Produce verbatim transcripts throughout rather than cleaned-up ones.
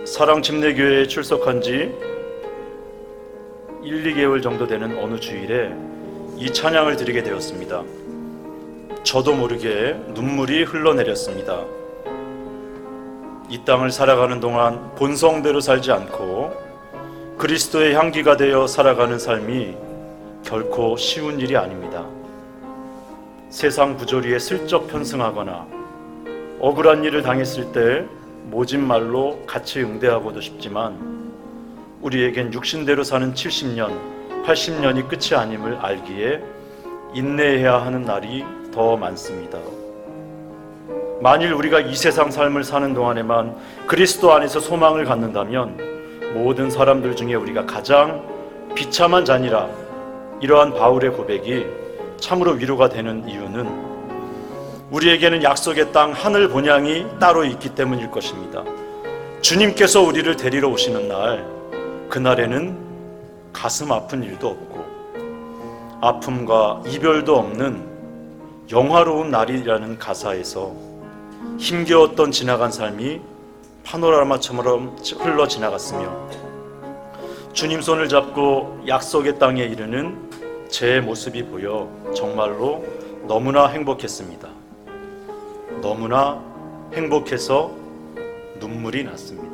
사랑침례교회에 출석한 지 일, 이 개월 정도 되는 어느 주일에 이 찬양을 드리게 되었습니다. 저도 모르게 눈물이 흘러내렸습니다. 이 땅을 살아가는 동안 본성대로 살지 않고 그리스도의 향기가 되어 살아가는 삶이 결코 쉬운 일이 아닙니다. 세상 부조리에 슬쩍 편승하거나 억울한 일을 당했을 때 모진 말로 같이 응대하고도 싶지만 우리에겐 육신대로 사는 칠십 년, 팔십 년이 끝이 아님을 알기에 인내해야 하는 날이 더 많습니다. 만일 우리가 이 세상 삶을 사는 동안에만 그리스도 안에서 소망을 갖는다면 모든 사람들 중에 우리가 가장 비참한 자니라, 이러한 바울의 고백이 참으로 위로가 되는 이유는 우리에게는 약속의 땅 하늘 본향이 따로 있기 때문일 것입니다. 주님께서 우리를 데리러 오시는 날, 그날에는 가슴 아픈 일도 없고 아픔과 이별도 없는 영화로운 날이라는 가사에서 힘겨웠던 지나간 삶이 파노라마처럼 흘러 지나갔으며 주님 손을 잡고 약속의 땅에 이르는 제 모습이 보여 정말로 너무나 행복했습니다. 너무나 행복해서 눈물이 났습니다.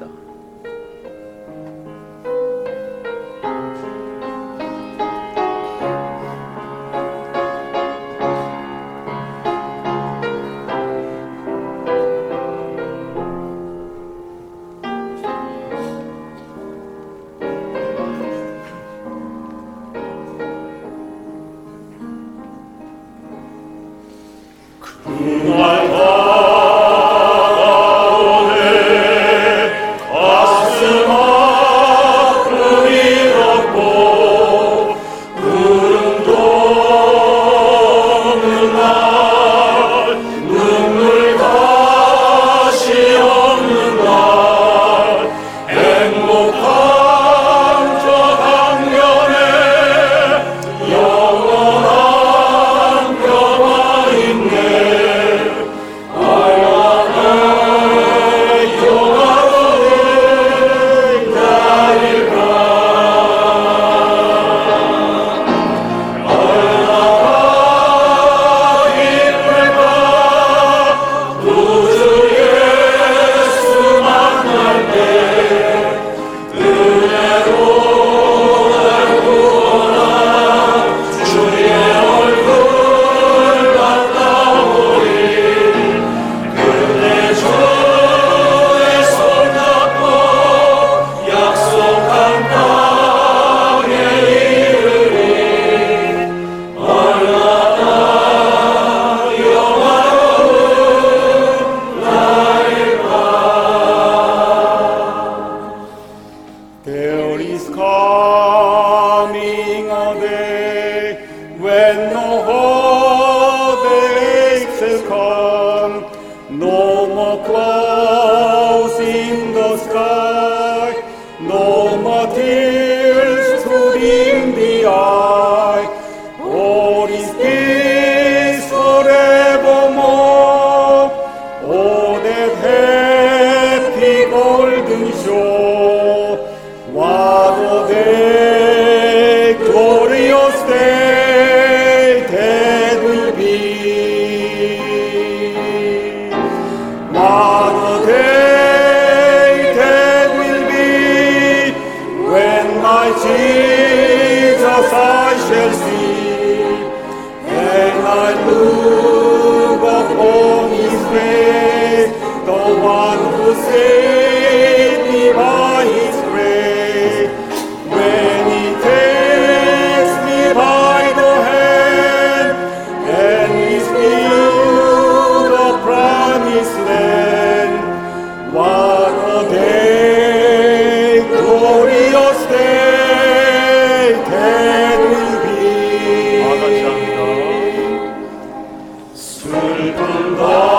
슬픈 날